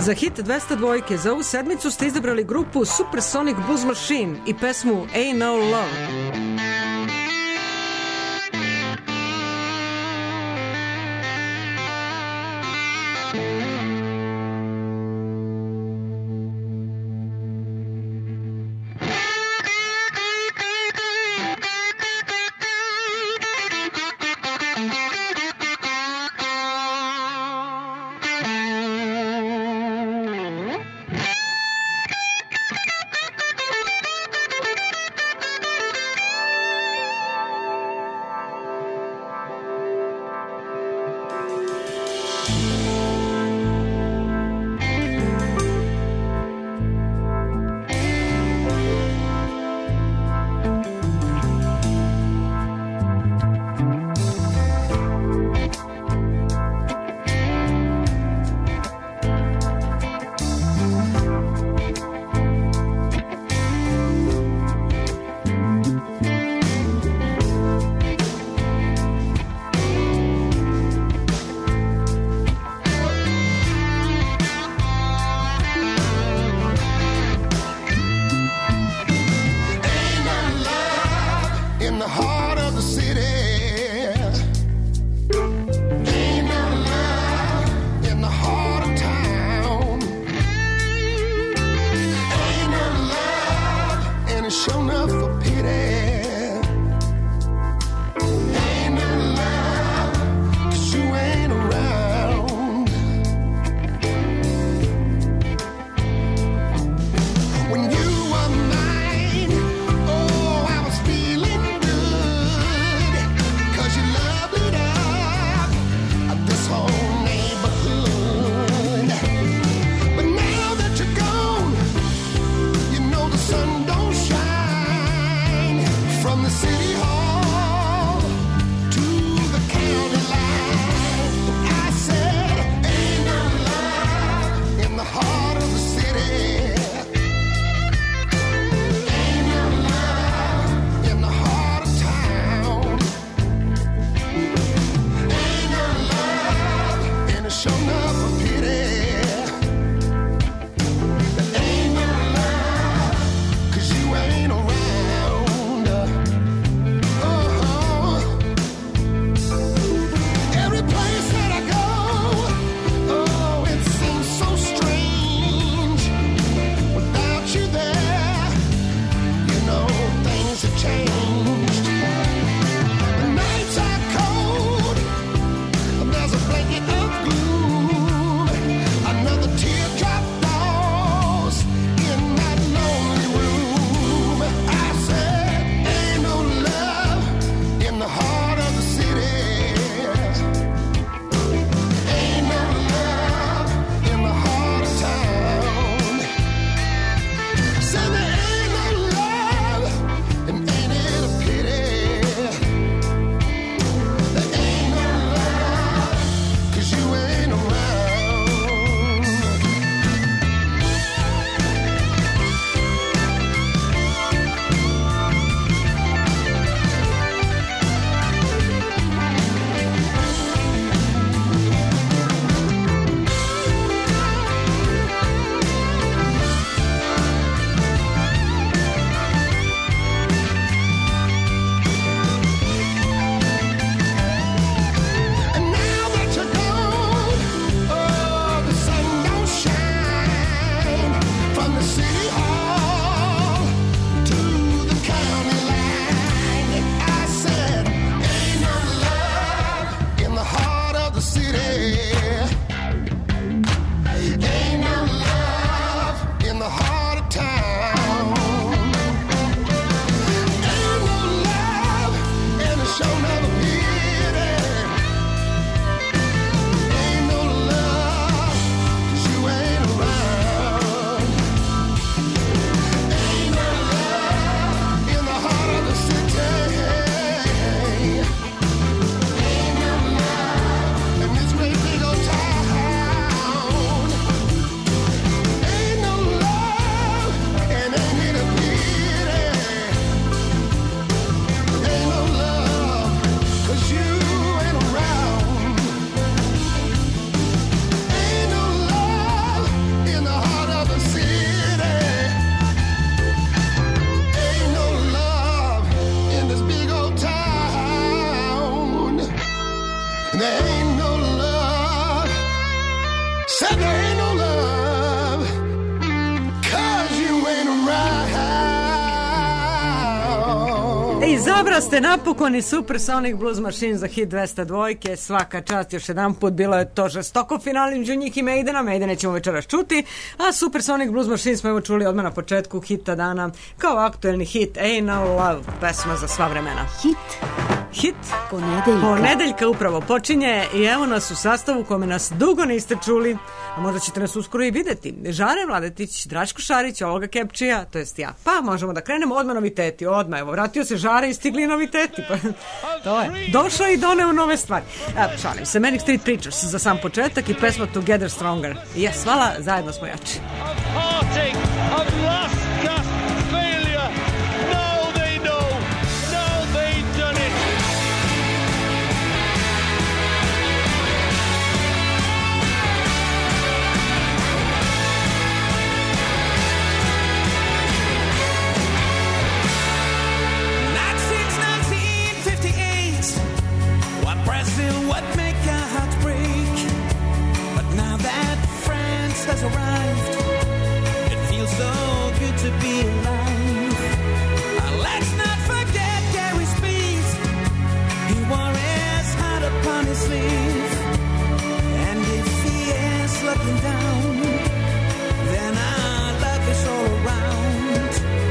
Za hit 202 za ovu sedmicu ste izabrali grupu Supersonic Blues Machine i pesmu Ain't No Love. Sun don't shine. Izabraste napokon i Supersonic Blues Machine za hit 202. Svaka čast još jedan put, bilo je to žestoko finale među njih i Maidena. Maidene ćemo večeras čuti, a Supersonic Blues Machine smo evo čuli odmah na početku hita dana kao aktuelni hit Ain't No Love, pesma za sva vremena. Hit ponedeljka upravo počinje i evo nas u sastavu kome nas dugo niste čuli, a možda ćete nas uskoro i videti. Žare Vladetić, Draško Šarić, Olga Kepčija, to jest ja. Pa možemo da krenemo odmah noviteti, odmah, evo vratio se Žare i stigli noviteti, pa to je, došao i doneo nove stvari. Šalim se, Manic Street Preachers za sam početak i pesma Together Stronger. Jes, hvala, zajedno smo jači. What make our hearts break? But now that France has arrived, it feels so good to be alive. Let's not forget Gary Speed. He wore his heart upon his sleeve, and if he is looking down, then our love is all around.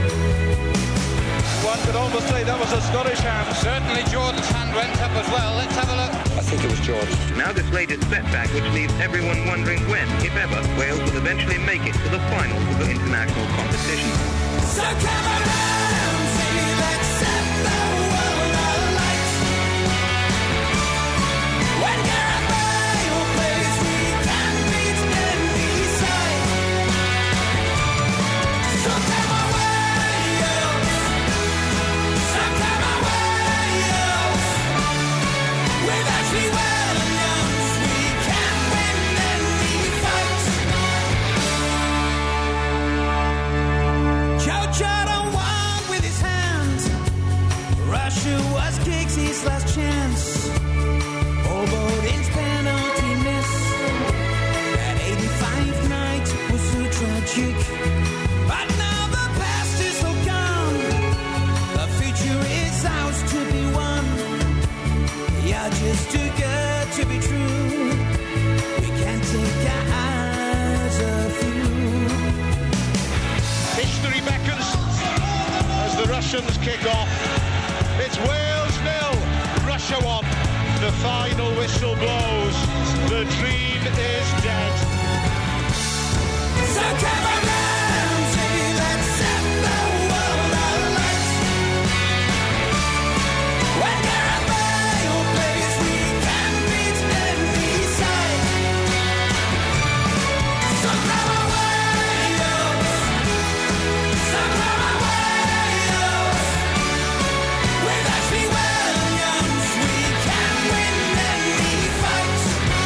One could almost say that was a Scottish hand. Certainly Jordan's hand went up as well. Let's have a look. I think it was Jordan. Now this latest setback which leaves everyone wondering when, if ever, Wales will eventually make it to the finals of the international competition. So come around, say let's set the world alight. When Gareth Bale plays, we can beat any side. So come away, girls. So come away, girls. With Ashley Williams, we can win any fight. Joe Jordan won with his hand. Russia was Giggs's last chance. Oboden's penalty miss. That 85 night was so tragic. But now the past is all gone. The future is ours to be won. Yeah, just too good to be true. We can't take our eyes off you. History beckons as the Russians kick off. It's Wales 0, Russia 1. The final whistle blows. The dream is dead. So come around, say let's set the world alight. When Gareth Bale plays, we can beat any side. So come away, girls. So come away, girls. With Ashley Williams, we can win any fight.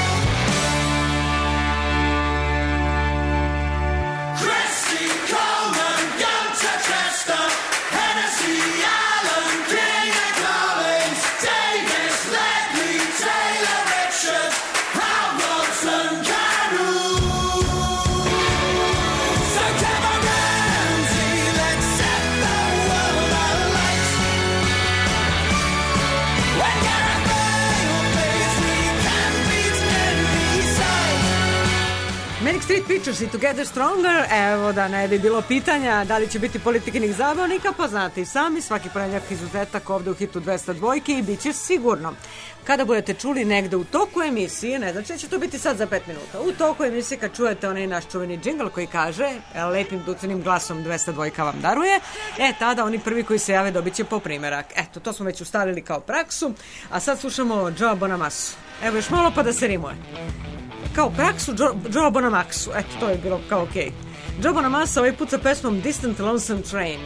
Chrissy Coleman, Gunter Chester, Hennessy, Allen, King and Collins, Davis, Ledley, Taylor, Richard, Hal Robson, Carew. So come around, see, let's set the world alight. When Gareth Bale plays, we can beat any side. Manic Street Preachers i Together Stronger. Evo da ne bi bilo pitanja da li će biti politikinih zabavnika, pa znate i sami, svaki ponedjeljak izuzetak ovde u hitu 202 i bit će sigurno. Kada budete čuli negde u toku emisije, ne znači da će to biti sad za 5 minuta, u toku emisije kad čujete onaj naš čuveni džingl koji kaže lepim ducenim glasom 202 vam daruje, tada oni prvi koji se jave dobit će po primerak. Eto, to smo već ustalili kao praksu, a sad slušamo Joe Bonamassa. Evo još malo pa da se rimuje. Kao praksu Joe Bonamassu, eto, to je bilo kao okej. Joe Bonamassa ovaj put sa pesmom Distant Lonesome Train.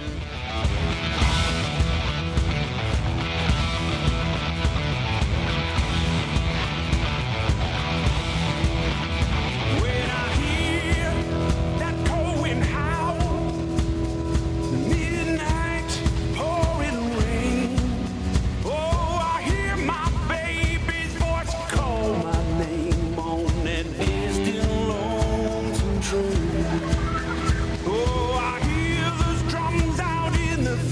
When I hear that going howl, the midnight pouring rain, oh, I hear my baby's voice call my name on that distant lonesome train. Oh, I hear those drums out in the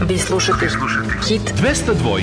Vi slušate Hit 202.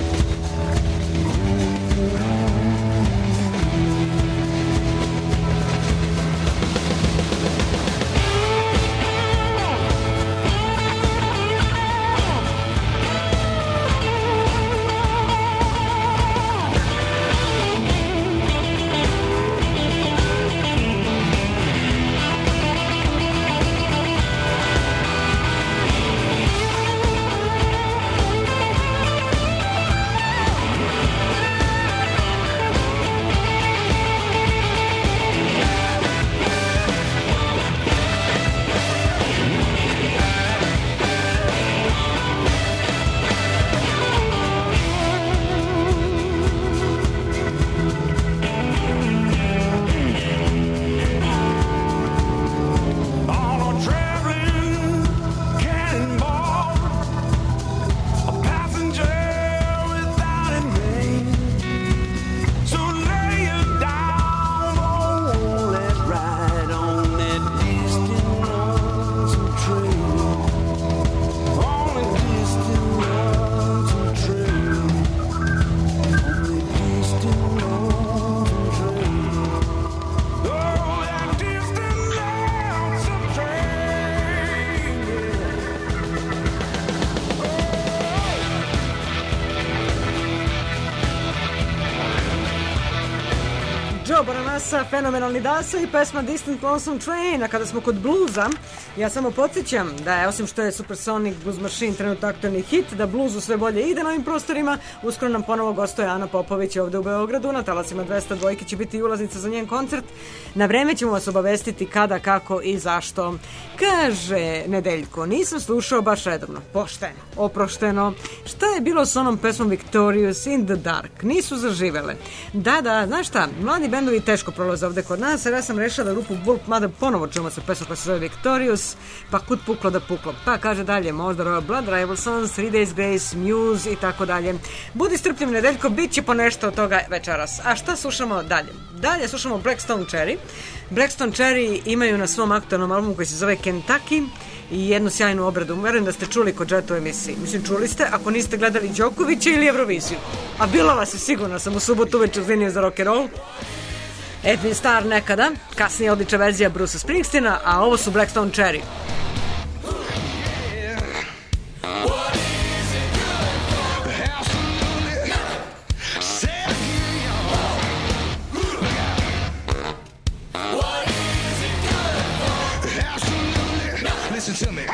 Fenomenalni Dasa i pesma Distant Lonesome Train. A kada smo kod bluza, ja samo podsjećam da je, osim što je Supersonic Blues Machine trenutno aktualni hit, da bluzu sve bolje ide na ovim prostorima. Uskoro nam ponovo gostuje Ana Popović ovde u Beogradu. Na talasima 202 će biti i ulaznica za njen koncert. Na vreme ćemo vas obavestiti kada, kako i zašto. Kaže Nedeljko, nisam slušao baš redovno. Pošteno, oprošteno. Šta je bilo s onom pesmom Victorious in the Dark? Nisu zaživele. Da, znaš šta, mladi bendovi teško prolaze ovde kod nas, jer ja sam rešila da grupu Vulp Mother ponovo čujemo sa pesmom koja se zove Victorious, pa kud puklo da puklo. Pa kaže dalje, možda Royal Blood, Rival Sons, 3 Days Grace, Muse i tako dalje. Budi strpljiv Nedeljko, bit će po nešto od toga večeras. A šta slušamo dalje? Dalje slušamo Blackstone Cherry. Blackstone Cherry imaju na svom aktualnom albumu koji se zove Kentucky i jednu sjajnu obradu. Verujem da ste čuli kod Jet u emisiji. Mislim, čuli ste ako niste gledali Đokovića ili Euroviziju. A bila vas je sigurno, sam u subotu već uzvinio za rock'n'roll. Edwin Starr nekada, kasnije odlična verzija Bruce'a Springsteena, a ovo su Blackstone Cherry. Listen to me.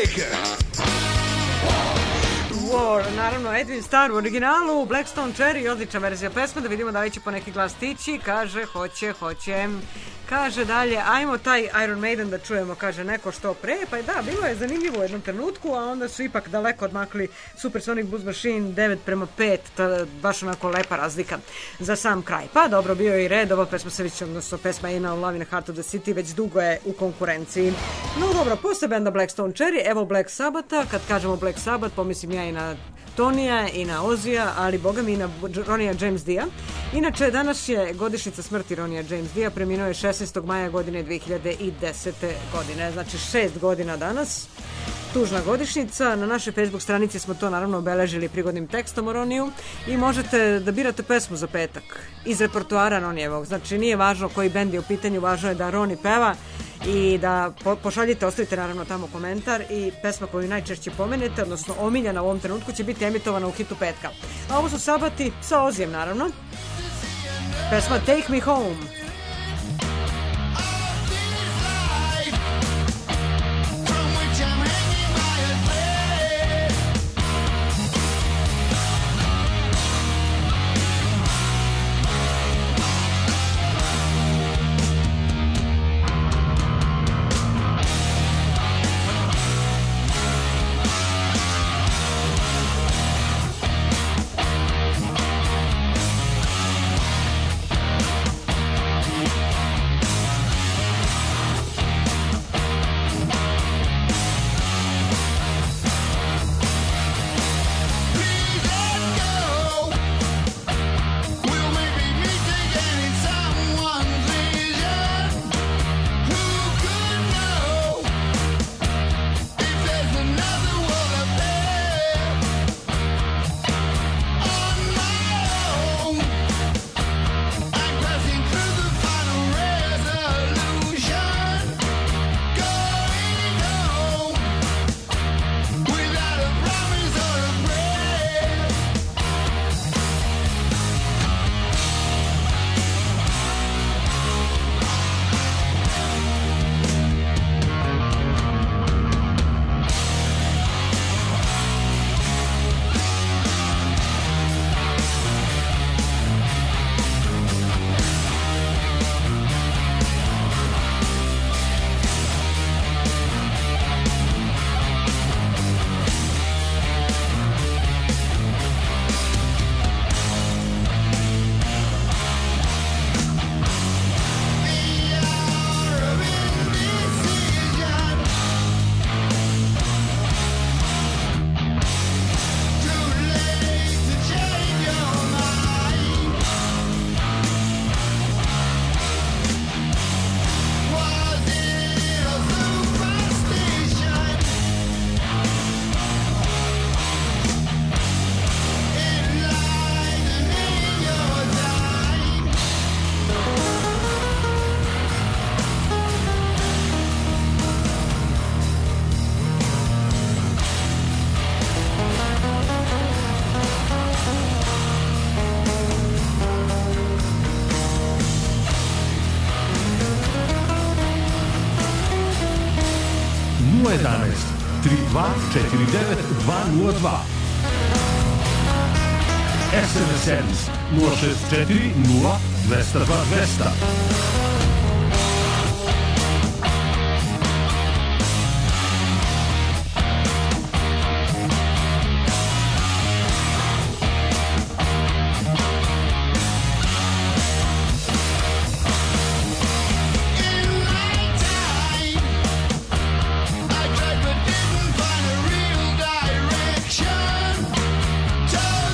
shaker. War, naravno Edwin Starr u originalu, Blackstone Cherry, odlična verzija pesme, da vidimo da li će po neki glas stići, kaže hoće. Kaže dalje, ajmo taj Iron Maiden da čujemo, kaže neko što pre, pa da, bilo je zanimljivo u jednom trenutku, a onda su ipak daleko odmakli Supersonic Blues Machine 9:5, to je baš onako lepa razlika za sam kraj. Pa dobro, bio je i red, ova pesma se već, odnosno pesma Ain't No Love in the Heart of the City već dugo je u konkurenciji. No dobro, posle benda Blackstone Cherry, evo Black Sabbatha, kad kažemo Black Sabbath, pomislim ja i na Tonija i na Ozija, ali boga mi i na Ronija James Dia. Inače, danas je godišnjica smrti Ronija James Dia, preminuo je 16. maja godine 2010. godine, znači 6 godina danas. Tužna godišnjica, na našoj Facebook stranici smo to naravno obeležili prigodnim tekstom o Roniju i možete da birate pesmu za petak iz repertoara Ronijevog, znači nije važno koji bend je u pitanju, važno je da Roni peva i da pošaljite, ostavite naravno tamo komentar i pesma koju najčešće pomenete, odnosno omiljena u ovom trenutku, će biti emitovana u hitu petka. A ovo su Sabati sa Ozijem naravno. Pesma Take Me Home. SMS servis 064 0 202 200.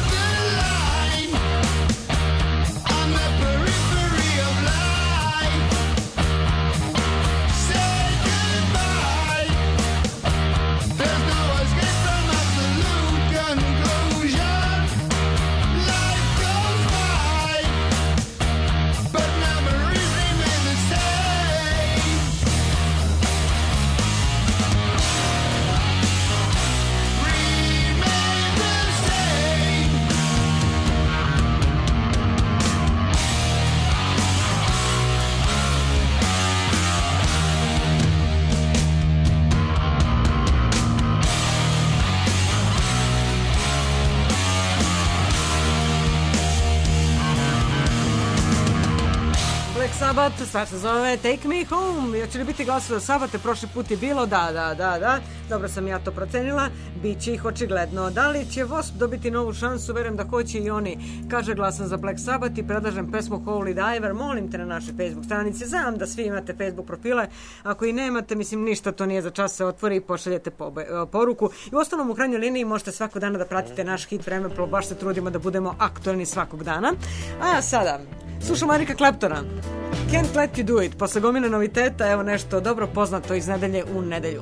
Periphery of life. Black Sabbath, stvar se zove Take Me Home. Hoće li biti glasova za Sabate? Prošli put je bilo da. Dobro sam ja to procenila. Biće ih očigledno. Da li će Wasp dobiti novu šansu? Verujem da hoće i oni. Kaže glasam za Black Sabbath i predlažem pesmu Holy Diver. Molim te na naše Facebook stranice. Znam da svi imate Facebook profile. Ako i nemate, mislim ništa, to nije za čas, se otvori i pošaljete poruku. I u ostalom u krajnjoj liniji možete svakog dana da pratite naš hit Vremeplov. Baš se trudimo da budemo aktualni svakog dana. A sada slušamo Erika Claptona. Can't Let You Do It. Posle gomile noviteta, evo nešto dobro poznato iz nedelje u nedelju.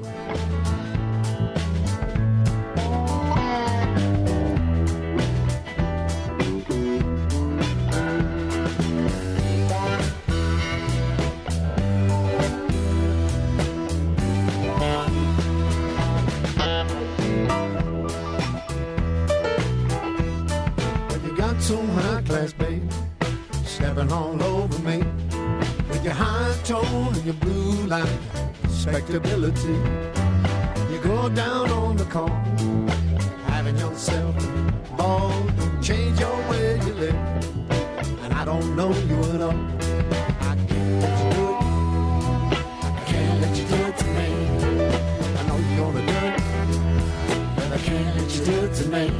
Some high class babe stepping all over me with your high tone and your blue line respectability. You go down on the corner having yourself a ball, change your way you live, and I don't know you at all. I can't let you do it. I can't let you do it to me. I know you're gonna do it, but I can't let you do it to me.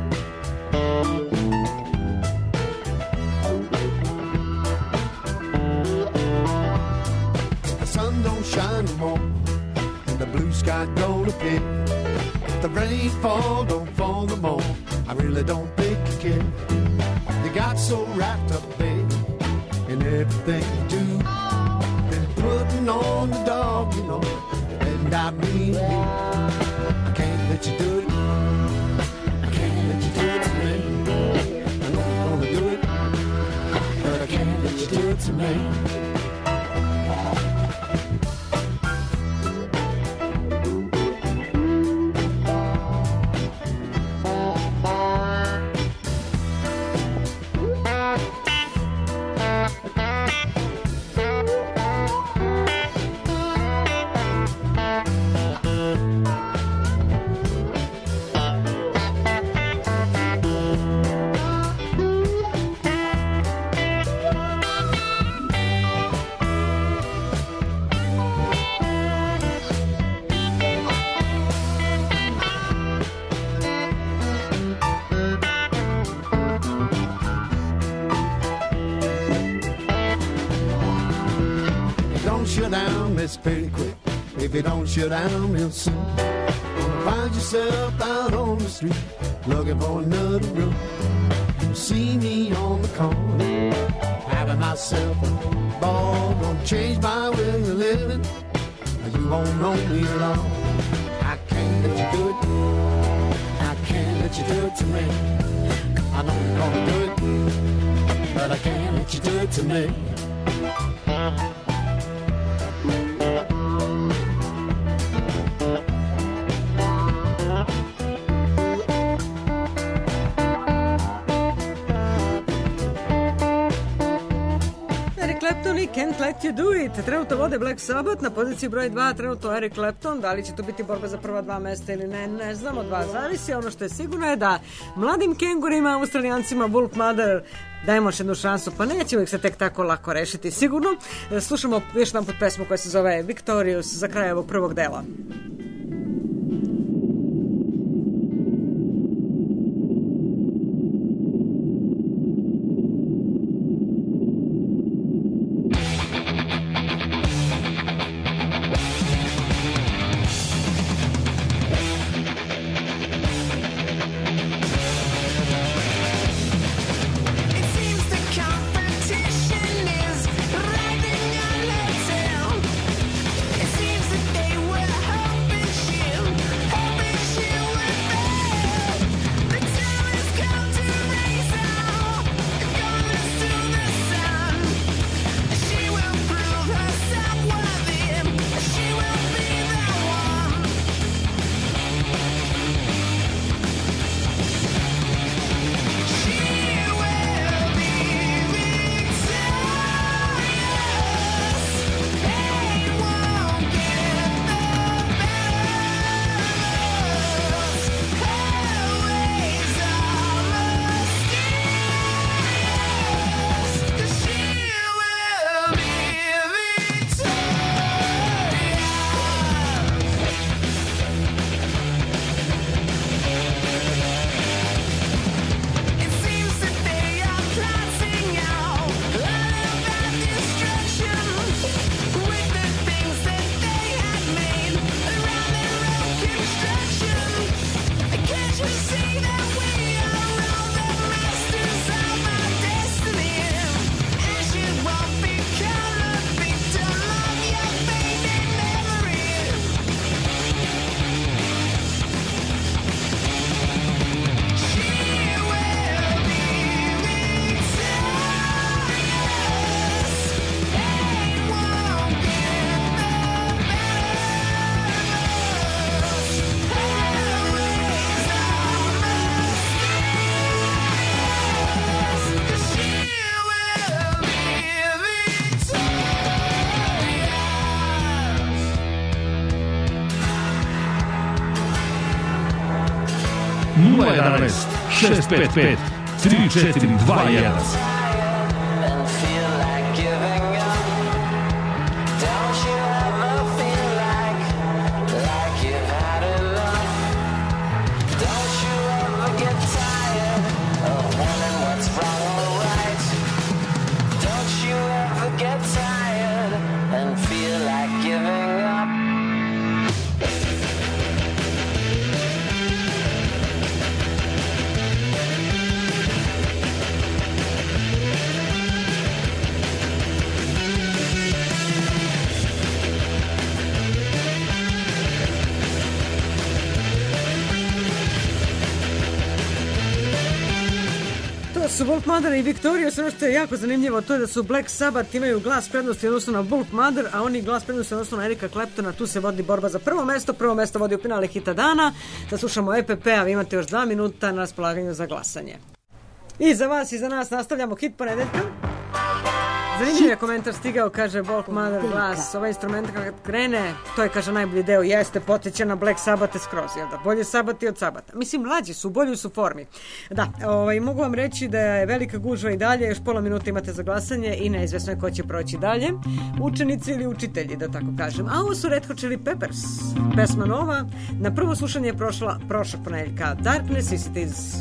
Shine no more, and the blue sky don't appear. If the rain fall, don't fall no more. I really don't think you care. You got so wrapped up, babe, in everything you do. Been putting on the dog, you know, and I mean you. I can't let you do it. I can't let you do it to me. I know you're gonna do it, but I can't let you do it to me. Pretty quick, if you don't shut down real soon, gonna find yourself out on the street looking for another room. You see me on the corner having myself a ball, gonna change my way of living. You won't know me at all. I can't let you do it. I can't let you do it to me. I know you're gonna do it, but I can't let you do it to me. Can't Let You Do It. Trenutno vode Black Sabbath, na poziciji broj 2 trenutno Eric Clapton. Da li će to biti borba za prva dva mesta ili ne znam, od vas zavisi. Ono što je sigurno je da mladim kengurima, australijancima, Wolf Mother dajemo još jednu šansu, pa nećemo ih se tek tako lako rešiti sigurno. Slušamo još jedan put pesmu koja se zove Victorious za kraj ovog prvog dela. It seems that they were hoping 011 655 3421. Su Wolf Mother i Victorious, ono što je jako zanimljivo, to je da su Black Sabbath imaju glas prednosti odnosno na Wolf Mother, a oni glas prednosti odnosno na Erika Claptona. Tu se vodi borba za prvo mesto vodi u finale hita dana. Da slušamo EPP, a vi imate još 2 minuta na raspolaganju za glasanje. I za vas i za nas nastavljamo hit ponedeljka. Zanimljiv je komentar stigao, kaže Wolf Mother glas, ovaj instrument kad krene, to je, kaže, najbolji deo, jeste, potiče na Black Sabbath skroz, jel da? Bolje Sabbath od Sabata. Mislim, mlađi su, bolji su formi. Da, mogu vam reći da je velika gužva i dalje, još pola minuta imate za glasanje i neizvesno je ko će proći dalje. Učenici ili učitelji, da tako kažem. A ovo su Red Hot Chili Peppers, pesma nova. Na prvo slušanje je prošlog ponedeljka, Darkness Is It Is.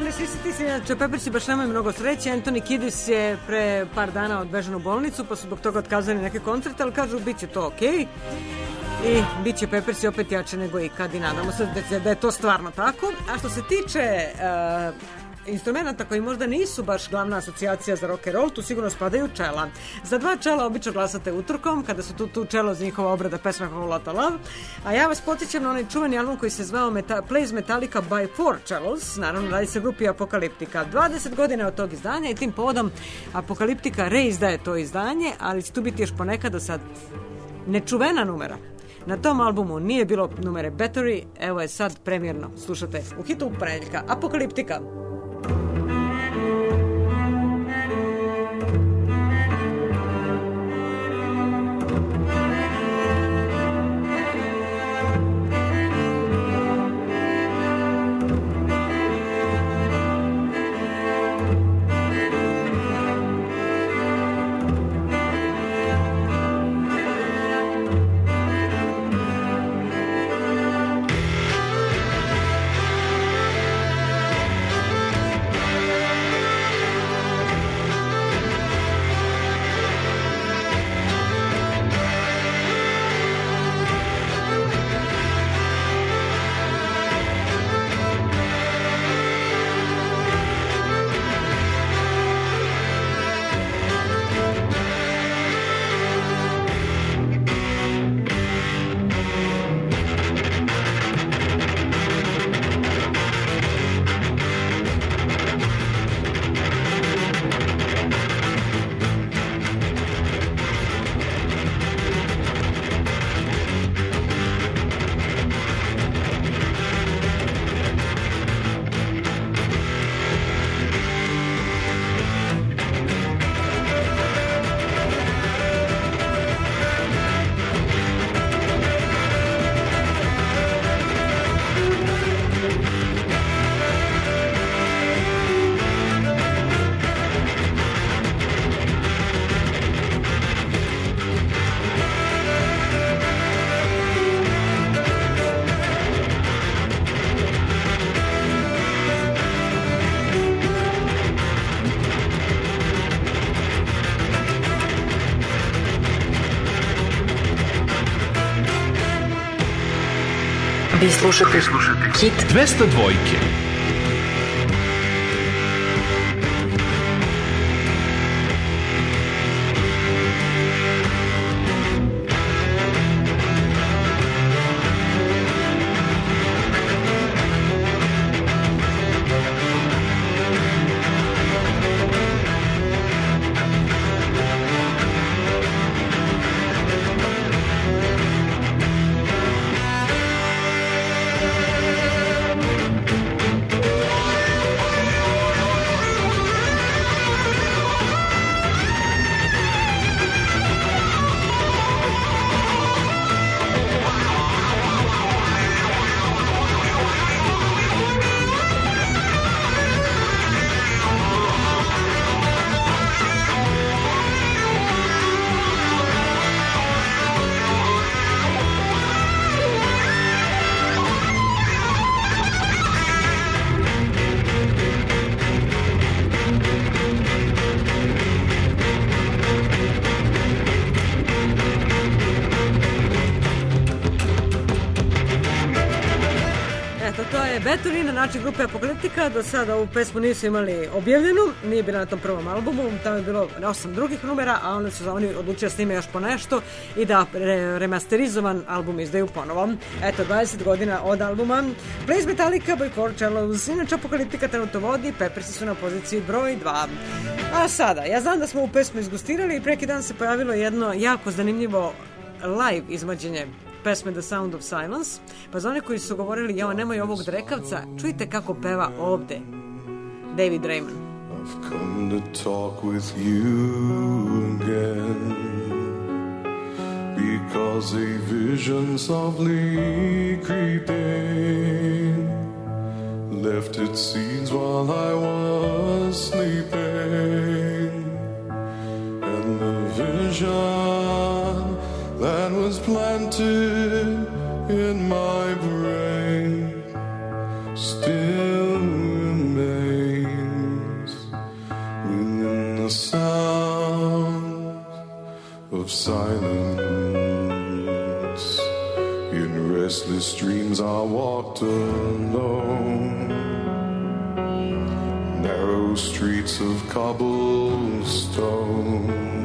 Ti si, inače, Peppersi baš nemaju mnogo sreće. Anthony Kiddis je pre par dana odvežen u bolnicu, pa su zbog toga otkazali neke koncerte, ali kažu bit će to okej. I bit će Peppersi opet jače nego ikad i nadamo se da je to stvarno tako. A što se tiče instrumenta koji možda nisu baš glavna asocijacija za rock and roll, tu sigurno spadaju čela. Za dva čela obično glasate utorkom, kada su tu čelo za njihova obrada pesma Whole Lotta Love. A ja vas podsjećam na onaj čuveni album koji se zvao Plays Metallica by Four Cellos. Naravno, radi se grupi Apokaliptika. 20 godina od tog izdanja i tim povodom Apokaliptika reizdaje to izdanje, ali će tu biti još ponekad do sad nečuvena numera. Na tom albumu nije bilo numere Battery, evo je sad premijerno. Slušate u hitu ponedjeljka Apokaliptika. Vi slušate Hit 202. Battery na način grupe Apokaliptika. Do sada ovu pesmu nisu imali objavljenu, nije bila na tom prvom albumu, tamo je bilo 8 drugih numera, a onda su oni odlučili da snime još po nešto i da remasterizovan album izdaju ponovo. Eto, 20 godina od albuma Plays Metallica by Four Cellos. Inače Apokaliptika trenutno vodi, Peppersi su na poziciji broj 2. A sada, ja znam da smo ovu pesmu izgustirali i preki dan se pojavilo jedno jako zanimljivo live izvođenje pesme The Sound of Silence, pa za one koji su govorili jao, nemoj ovog drekavca, čujte kako peva ovde David Raymond. I've come to talk with you again, because a vision softly creeping left its seeds while I was sleeping, and the vision that was planted in my brain still remains. streams I walked alone, narrow streets of cobblestone,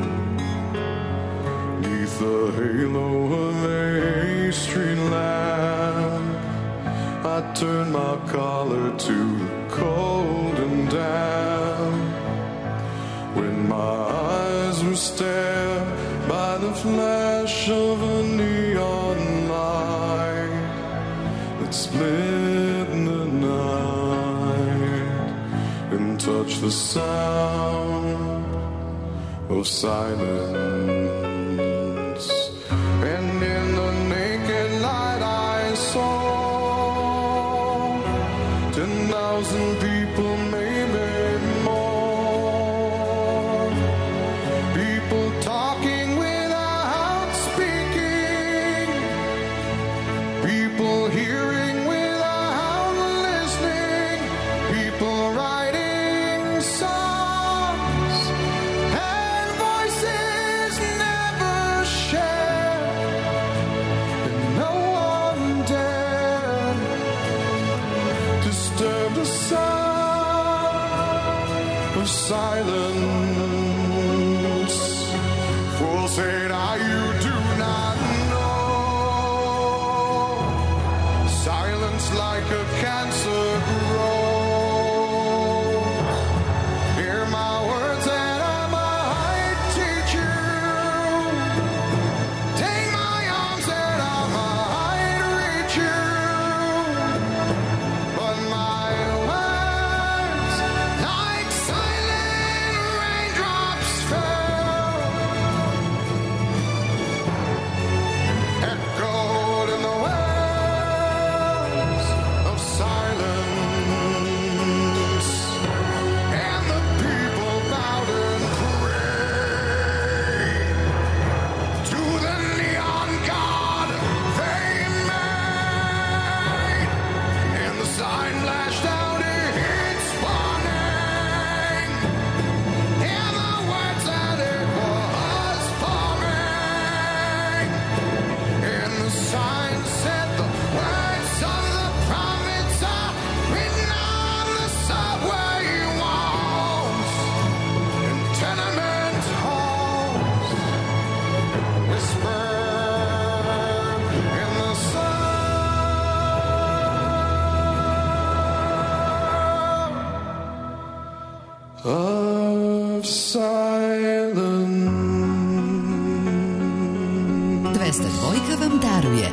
neath the halo of a street lamp, I turned my collar to the cold and damp. When my eyes were stared by the flash of a neon light that split the night and touched the sound of silence. And in the naked light I saw 10,000 people, maybe more. People talking without speaking, people hearing without listening, people writing songs and voices never shared, and no one dared disturb the sound of silence. Fools said, you do not know. Silence like a cancer grows. Hear my words and I might teach you. Take my arms and I might reach you. But my words, like silent raindrops, fell, echoed in the wells of silence, and the people bowed and prayed to the neon god they made, and the sign flashed out its warning, and the words that it was forming, and the sign said the words of the prophets are written on the subway walls and tenement halls, whispered in the sound of silence. 202 vam daruje.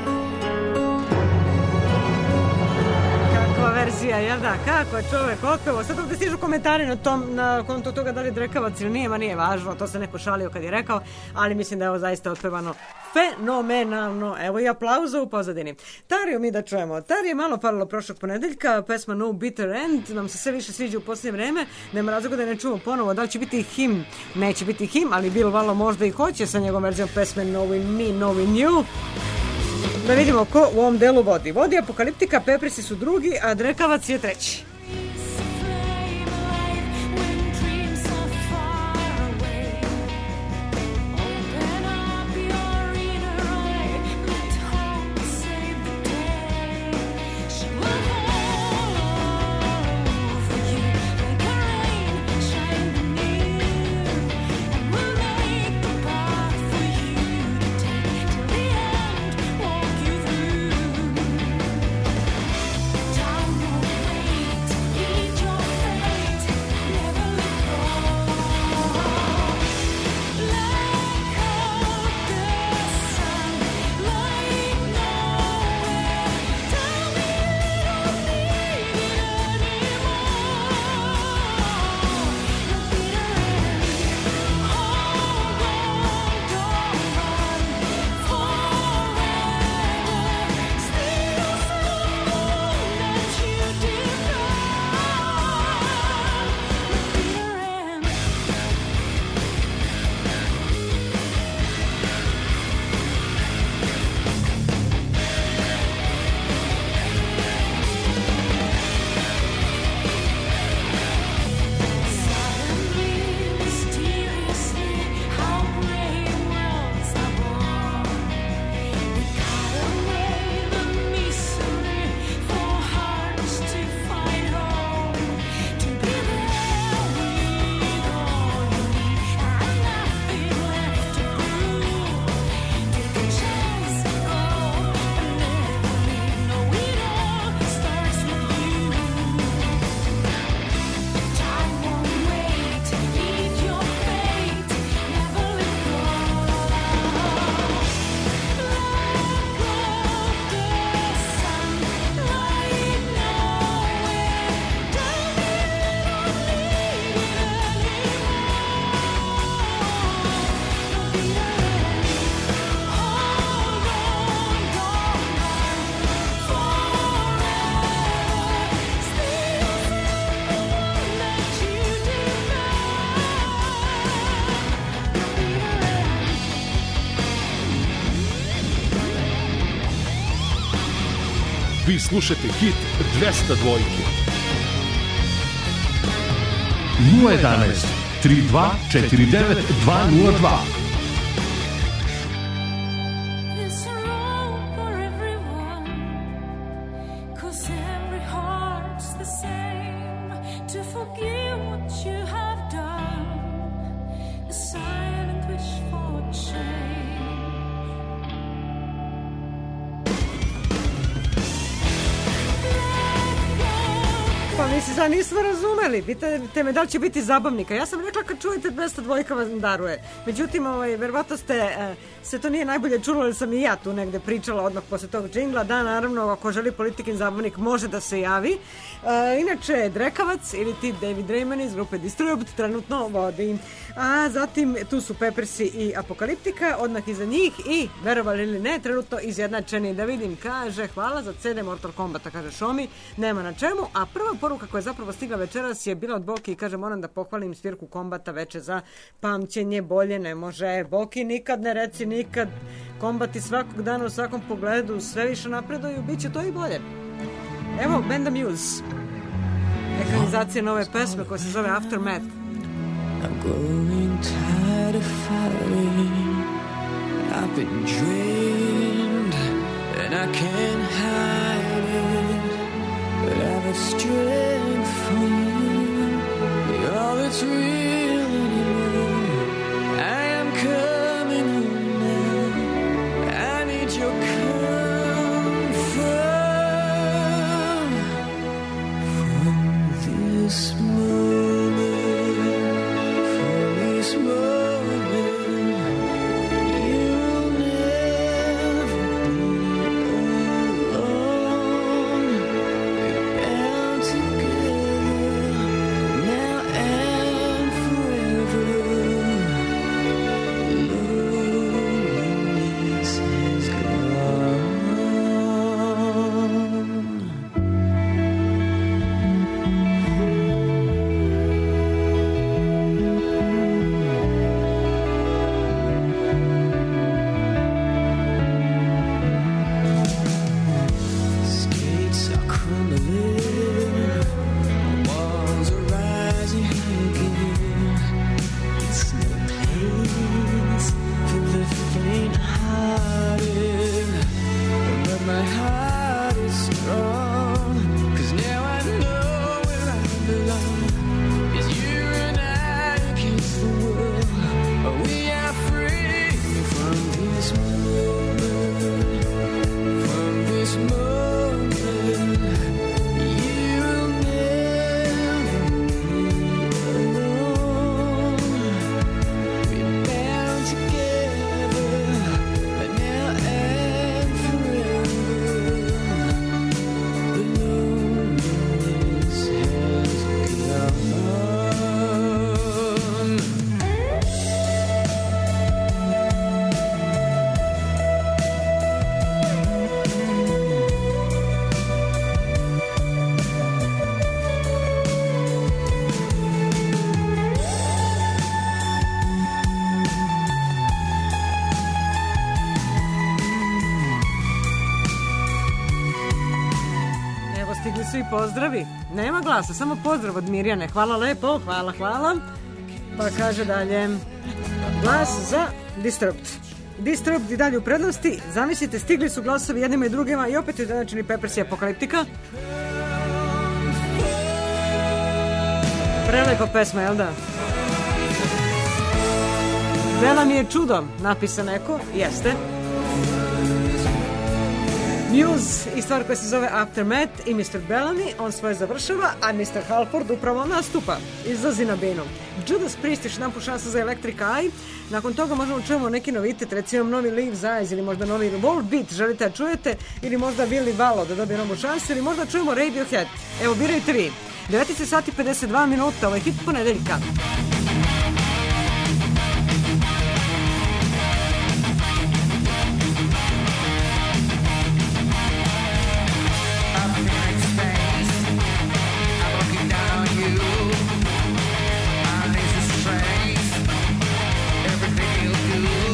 Kakva verzija, jel da? Kako je čovek otpevo? Sad ovde stižu komentari na konto toga da li je drekavac ili nije, ma nije važno, to se neko šalio kad je rekao, ali mislim da je ovo zaista otpevano fenomenalno. Evo i aplauza u pozadini. Tariju mi da čujemo. Tari je malo falilo prošlog ponedeljka, pesma No Bitter End nam se sve više sviđa u posljednje vreme, nema razloga da ne čujemo ponovo. Da li će biti him? Neće biti him, ali Bill Valo možda i hoće sa njegovom verzijom pesme Knowing Me, Knowing You. Da vidimo ko u ovom delu vodi. Vodi Apokaliptika, Peprisi su drugi, a Drekavac je treći. Down the way Vi slušate hit 200 dvojke. 011 32 49 202. Nismo razumeli, pitate me da li će biti zabavnika. Ja sam rekla kad čujete 200 dvojka vam daruje. Međutim, verovatno se to nije najbolje čulo, jer sam i ja tu negde pričala odmah posle tog džingla. Da, naravno, ako želi Politikin zabavnik može da se javi. Inače, Drekavac ili ti David Raymond iz grupe Disturbed trenutno vodi. A zatim tu su Peppersi i Apokaliptika, odmah iza njih i, verovali ili ne, trenutno izjednačeni. Da vidim, kaže, hvala za CD Mortal Kombata, kaže Šomi, nema na čemu. A prva poruka koja je zapravo stigla večeras je bila od Boki i kaže, moram da pohvalim svirku Kombata veče za pamćenje, bolje ne može. Boki, nikad ne reci nikad, Kombati svakog dana u svakom pogledu sve više napreduju, bit će to i bolje. Evo, Band the Muse, ekranizacija nove pesme koja se zove Aftermath. I'm growing tired of fighting. I've been drained and I can't hide it, but I've a strength for you. You're all that's real anymore. I am coming home now. I need your comfort from this moment. Svi pozdravi, nema glasa, samo pozdrav od Mirjane, hvala lepo, hvala. Pa kaže dalje, glas za Disturbed i dalje u prednosti. Zamislite, stigli su glasovi jednima i drugima i opet je izjednačeni Peppersi i Apokaliptika. Prelepa pesma, jel da? Bela mi je čudo, napisa neko, jeste. Muse i stvar koja se zove Aftermath i Mr. Bellamy, on svoje završava, a Mr. Halford upravo nastupa, izlazi na binu. Judas Priest još jedan po šansa za Electric Eye, nakon toga možemo čujemo neki novitet, recimo novi Leaves Eyes ili možda novi Volbeat, želite da čujete, ili možda Willy Vallo da dobije novu šansu, ili možda čujemo Radiohead. Evo, birajte vi. 19 sati 52 minuta, ovo je hit ponedeljka.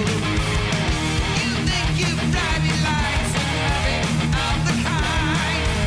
You think you've blinded lights and having all the kind.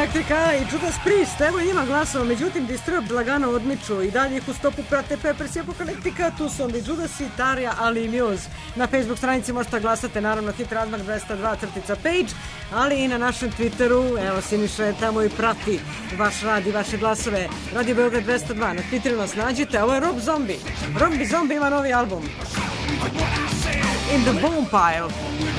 Electrica i Judas Priest, evo ima glasova, međutim Disturbed lagano odmiču i dalje ih u stopu prate Peppers i Apocalyptica, tu su onda i Judas i Tarja, ali i Muse. Na Facebook stranici možete glasati, naravno Hit Razmak 202-page, ali i na našem Twitteru, evo Siniša je tamo i prati vaš rad i vaše glasove. Radio Beograd 202, na Twitteru nas nađite, ovo je Rob Zombie. Rob Zombie ima novi album. In the Boom Pile.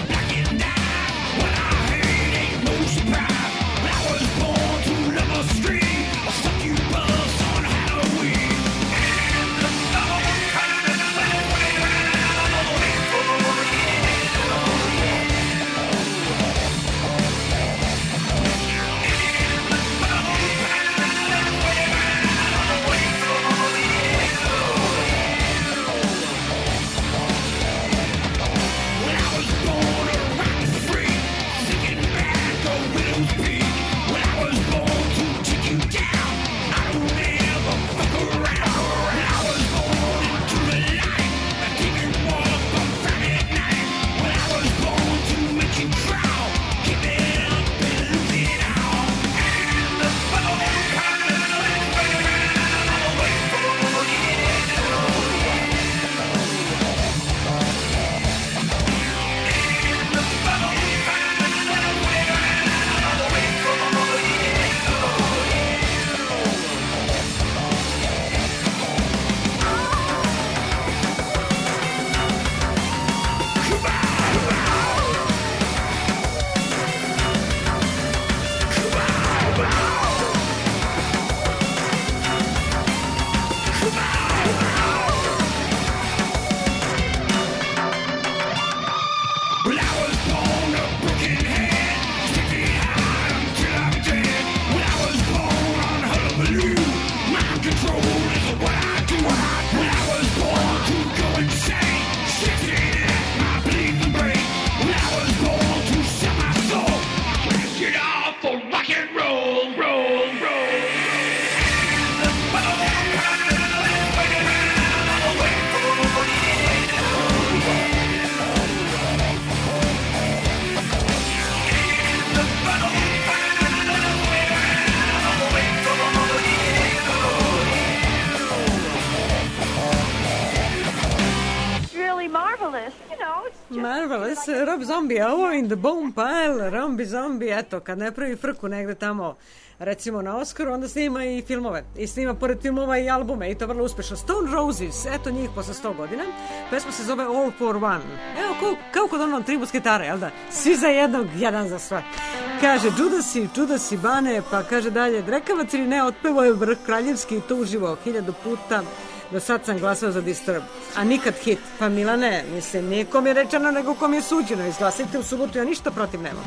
Marvelous, Rob Zombie, ovo In the Bone Pile, Rob Zombie, eto, kad ne pravi frku negde tamo, recimo na Oscaru, onda snima i filmove. I snima pored filmova i albume i to vrlo uspešno. Stone Roses, eto njih posle 100 godina. Pesma se zove All for One. Evo, kao kod onom tribus gitare, jel da? Svi za jednog, jedan za sve. Kaže, Judas i Bane, pa kaže dalje, drekavac ili ne, otpevo je vrh kraljevski i to uživo 1000 puta. Do sad sam glasao za Disturbed, a nikad hit. Pa Milane, mislim, nije kom je rečeno, nego kom je suđeno. Izglasajte u subotu, ja ništa protiv nemam.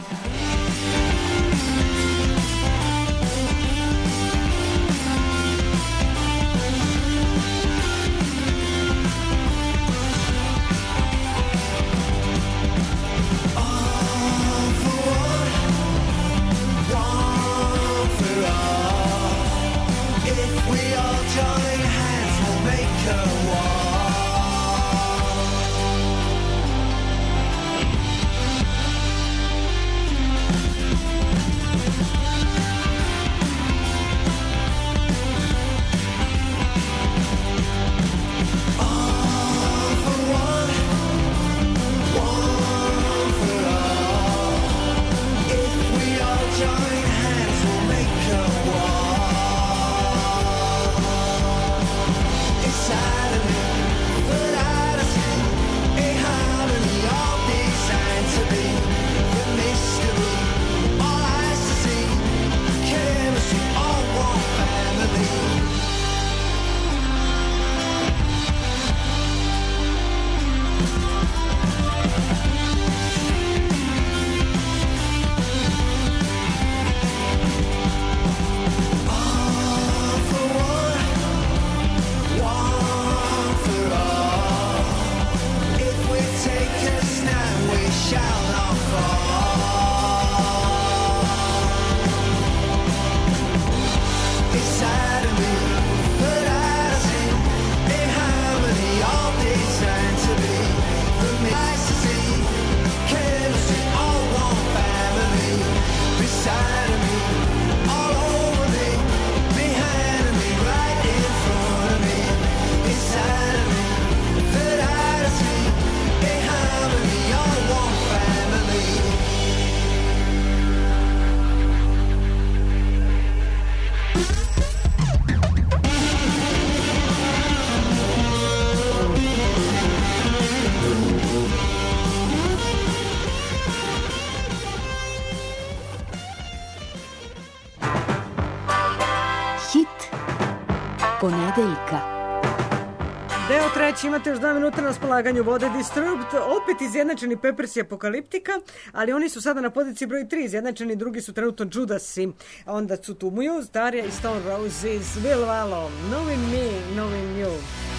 ponedeljka. Deo treći, imate još 2 minuta na raspolaganju vode Disturbed, opet izjednačeni Peppers i Apokaliptika, ali oni su sada na poziciji broj 3, izjednačeni, drugi su trenutno Judasi, onda su tu Muse, Daria i Stone Roses, Will Valo, Knowing Me, Knowing You.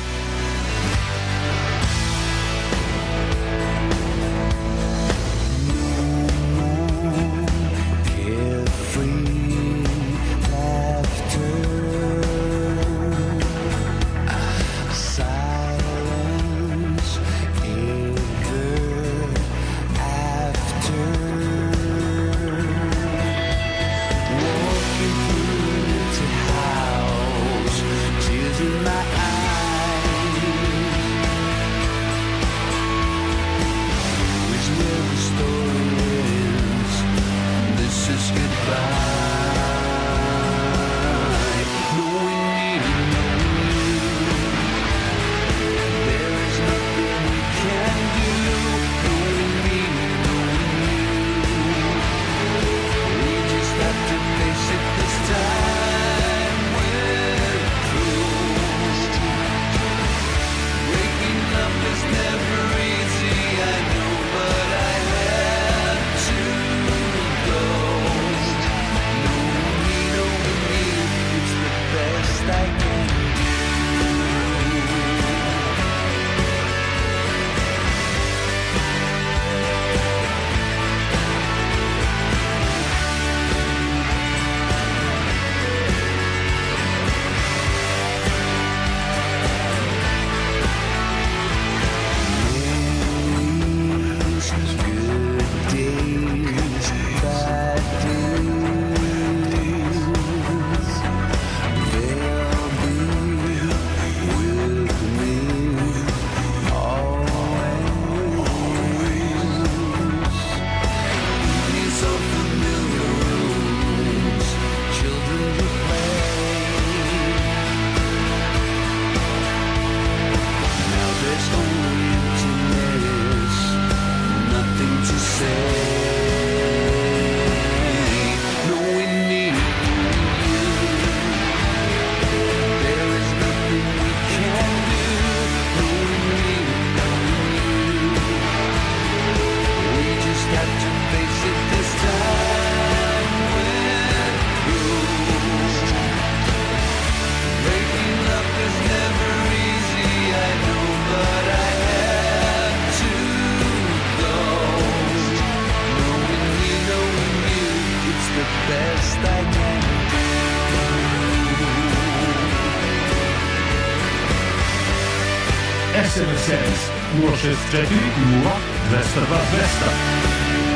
SMS 064 0 202 200.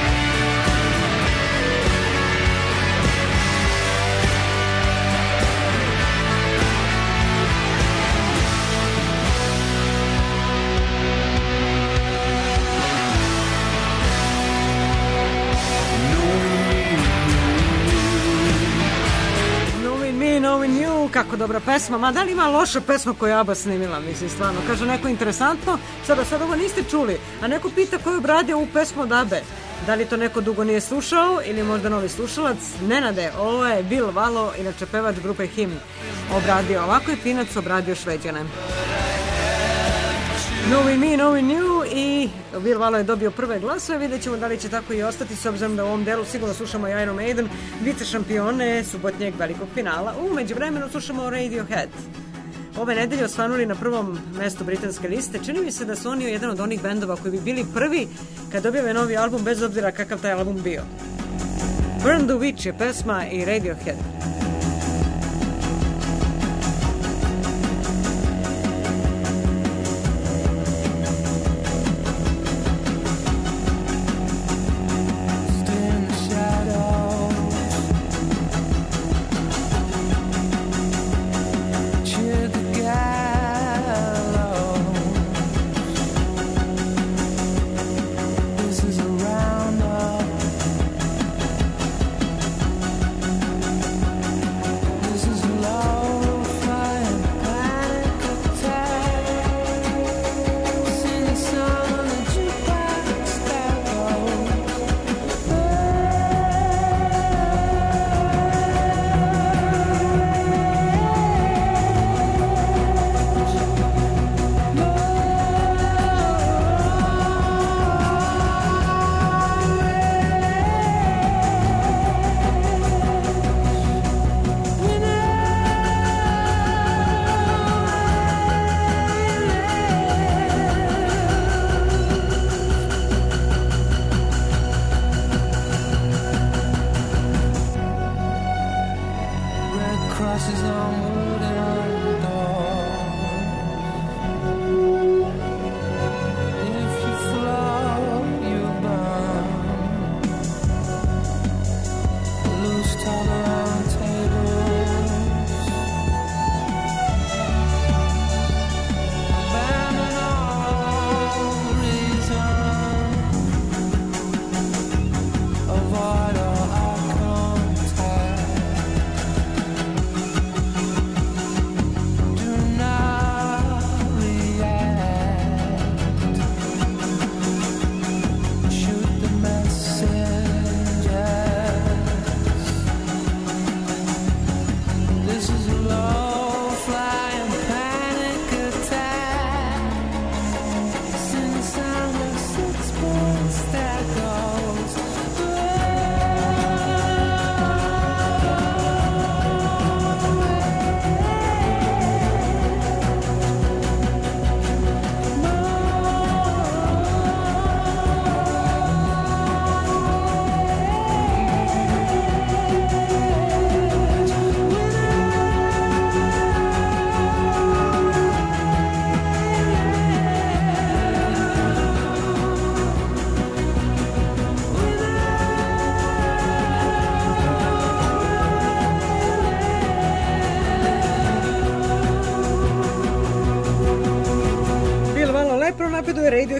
Kako dobra pesma, ma da li ima loša pesma koju je ABBA snimila, mislim, stvarno, kaže neko interesantno, sad ovo niste čuli, a neko pita ko je obradio ovu pesmu od ABBE, da li to neko dugo nije slušao ili možda novi slušalac. Nenade, ovo je Will Valo, inače pevač grupe Him, obradio, ovako je Pinac obradio Šveđane. Knowing Me, Knowing You, i Will Valo je dobio prve glasove, vidjet ćemo da li će tako i ostati, s obzirom da u ovom delu sigurno slušamo Iron Maiden, vice šampione subotnjeg velikog finala. U međuvremenu slušamo Radiohead. Ove nedelje osvanuli na prvom mestu britanske liste. Čini mi se da su oni jedan od onih bendova koji bi bili prvi kad objave novi album, bez obzira kakav taj album bio. Burn the Witch je pesma i Radiohead.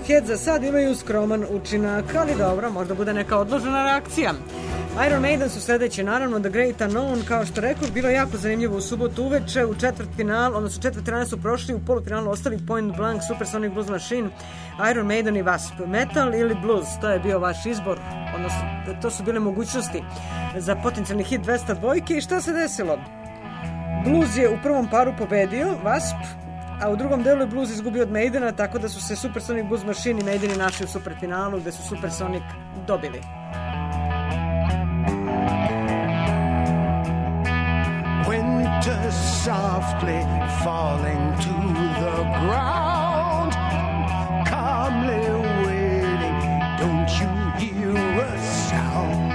Radiohead za sad imaju skroman učinak, ali dobro, možda bude neka odložena reakcija. Iron Maiden su sledeći, naravno The Great Unknown, kao što rekao, bilo jako zanimljivo u subotu uveče, u četvrtfinal, odnosno četvrtfinale su prošli, u polufinalu ostali Point Blank, Supersonic Blues Machine, Iron Maiden i Wasp. Metal ili blues, to je bio vaš izbor, odnosno to su bile mogućnosti za potencijalni hit 202 i šta se desilo? Blues je u prvom paru pobedio, Wasp, a u drugom delu je Blues izgubio od Maidena, tako da su se Supersonic Blues Machine i Maideni našli u superfinalu, gde su Supersonic dobili. Winter softly falling to the ground, calmly waiting, don't you hear a sound?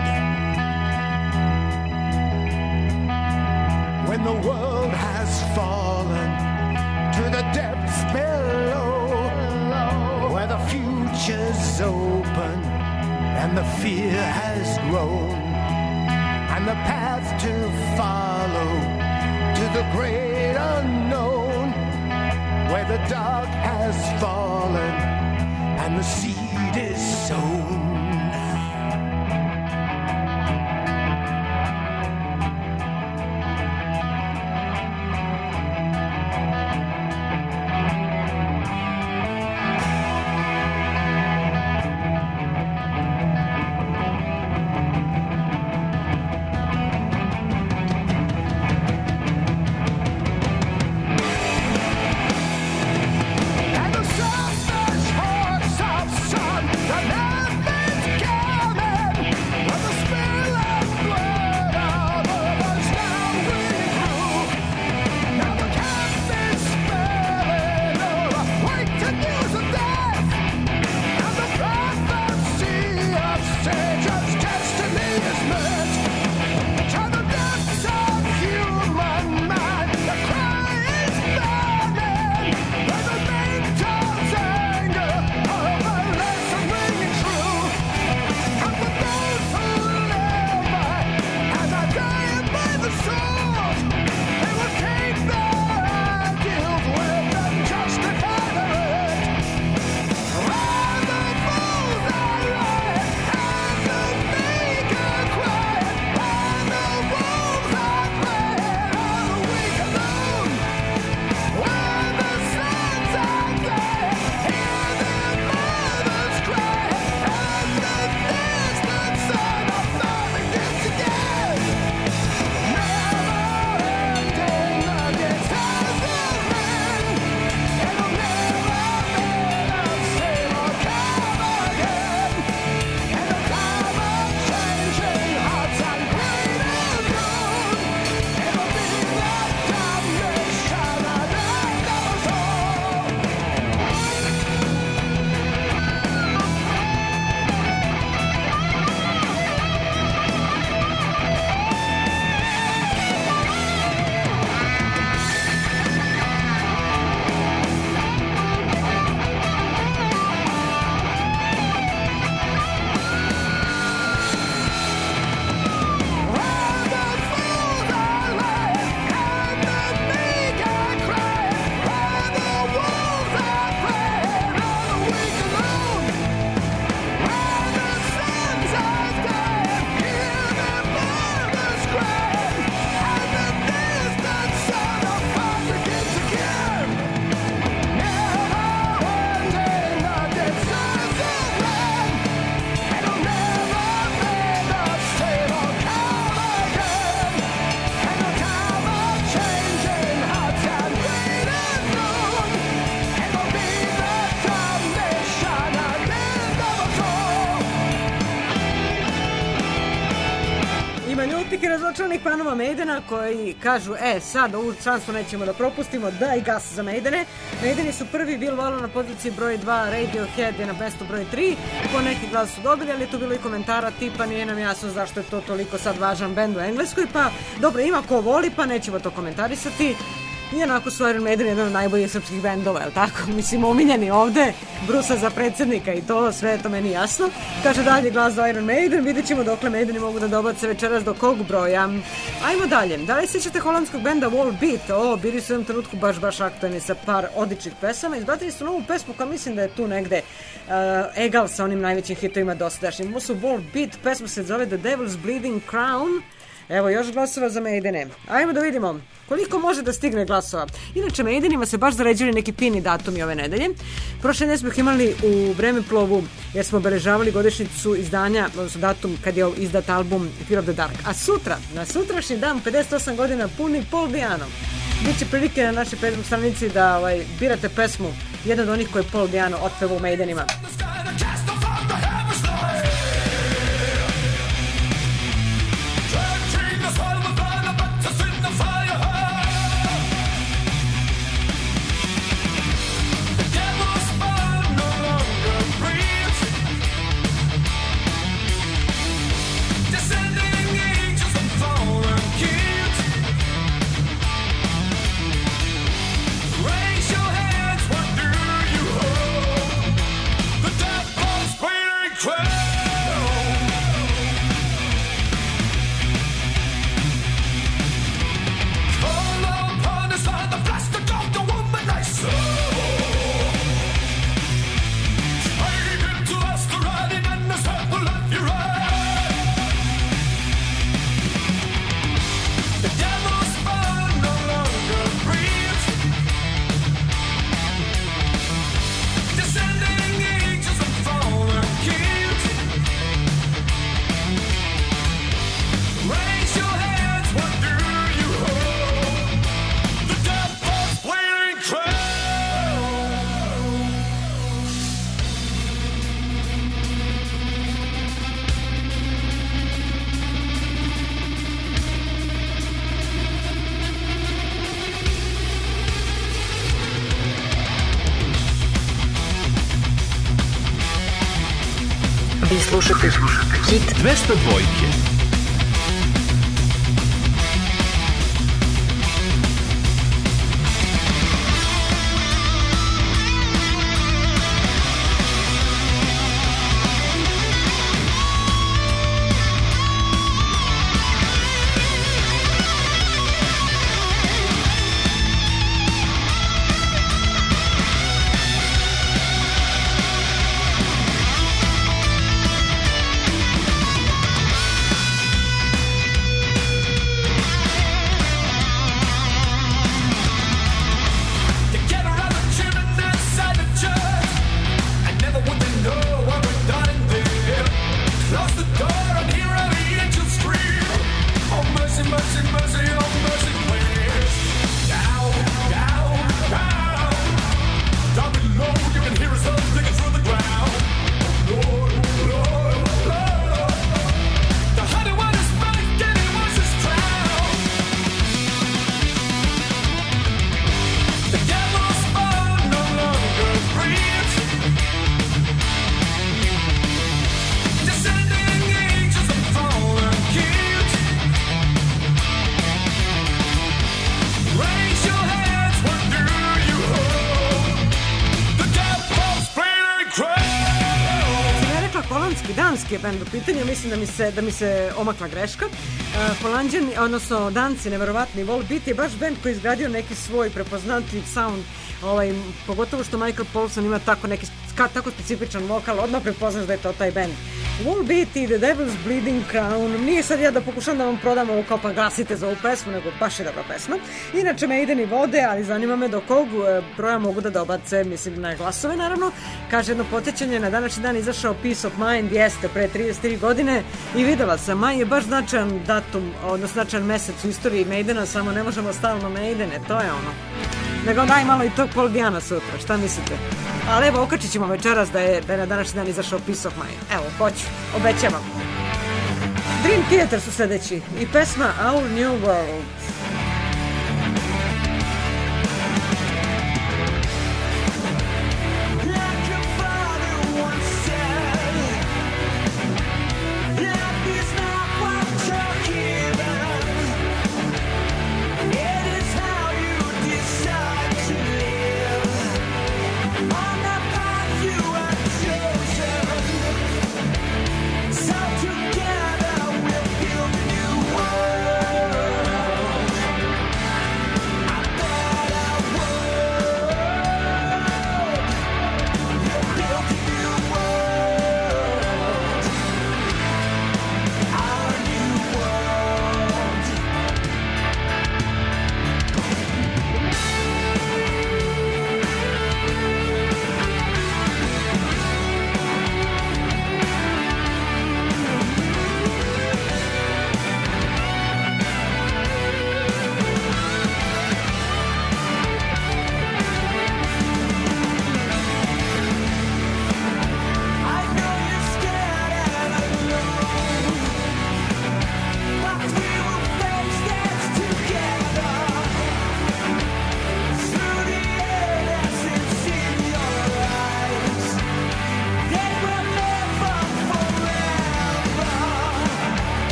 When the world has fallen to the depths below, where the future's open and the fear has grown, and the path to follow to the great unknown, where the dark has fallen and the seed is sown. razočaranih fanova Maidena koji kažu, sad ovu šansu nećemo da propustimo, daj gas za Maidene. Maideni su prvi, Bill Wallon na poziciji broj 2, Radiohead je na mestu broj 3, po neki glas su dobili, ali je tu bilo i komentara tipa nije nam jasno zašto je to toliko sad važan bend u Engleskoj, pa dobro, ima ko voli, pa nećemo to komentarisati. I onako su Iron Maiden jedan od najboljih srpskih bendova, je li tako? Mislim, omiljeni ovde, Brusa za predsjednika i to, sve je to meni jasno. Kaže dalje glas za Iron Maiden, vidjet ćemo dokle Maideni mogu da dobace večeras do kog broja. Ajmo dalje. Da li sjećate holandskog benda Wall Beat? Bili su u jednom trenutku baš aktualni sa par odličnih pesama. Izbacili su novu pesmu koja mislim da je tu negde egal sa onim najvećim hitovima dosadašnjim. Ovo su Wall Beat, pesma se zove The Devil's Bleeding Crown. Evo još glasova za Maidene. Ajmo da vidimo koliko može da stigne glasova. Inače, Maidenima se baš zaređili neki fini datumi ove nedelje. Prošle nedelje smo ih imali u Vremeplovu jer smo obeležavali godišnjicu izdanja, odnosno datum kad je izdat album Fear of the Dark. A sutra, na sutrašnji dan, 58 godina puni Paul Diano. Biće prilike na našoj Facebook stranici da birate pesmu, jedna od onih koje je Paul Diano otpevao u Maidenima. Slušate Hit 202. danski je bend u pitanju, mislim da mi se omakla greška. Holanđani, odnosno danci, neverovatni, Wall Beat je baš bend koji je izgradio neki svoj prepoznatljiv sound, pogotovo što Michael Paulson ima tako specifičan vokal, odmah prepoznaš da je to taj bend. Wall Beat i The Devil's Bleeding Crown. Nije sad ja da pokušam da vam prodam ovo kao pa glasite za ovu pesmu, nego baš je dobra pesma. Inače Maideni vode, ali zanima me do kog broja mogu da dobace, mislim na glasove naravno. Kaže jedno podsjećanje, na današnji dan izašao Peace of Mind, jeste pre 33 godine i videla sam, maj je baš značajan datum, odnosno značajan mesec u istoriji Maidena, samo ne možemo stalno Maidene, to je ono. Nego daj malo i tog Paul Diana sutra, šta mislite? Ali evo, okačit ćemo večeras da je na današnji dan izašao Peace of Mind. Evo, hoću, obećavam. Dream Theater su sledeći i pesma Our New World. It is how you decide.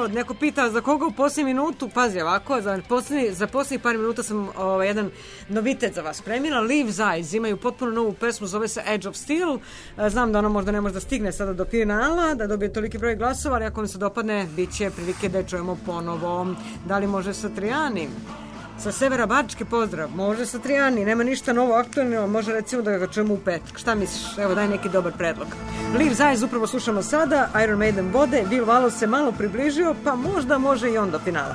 neko pita za koga u posljednji minutu, pazi ovako, za posljednjih par minuta sam jedan novitet za vas spremila. Leaves Eyes imaju potpuno novu pesmu, zove se Edge of Steel. Znam da ona možda ne može da stigne sada do finala, da dobije toliki broj glasova, ali ako mi se dopadne, bit će prilike da je čujemo ponovo. Da li može Satriani? Sa severa Bačke pozdrav, može Satriani, nema ništa novo aktualno, može recimo da ga čujemo u petak. Šta misliš? Evo, daj neki dobar predlog. Leaves Eyes upravo slušamo sada, Iron Maiden vode, Bill Wallace se malo približio, pa možda može i on do finala.